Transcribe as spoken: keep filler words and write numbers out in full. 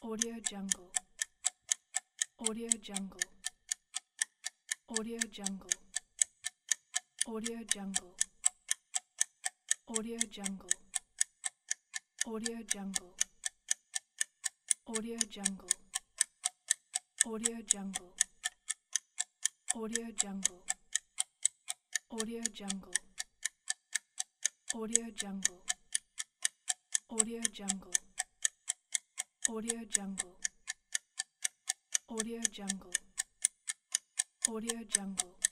Audio Jungle. Audio Jungle. Audio Jungle. Audio Jungle. Audio Jungle. Audio Jungle. Audio Jungle. Audio Jungle. Audio Jungle. Audio Jungle. Audio Jungle. Audio Jungle. Audio Jungle. Audio Jungle. Audio Jungle.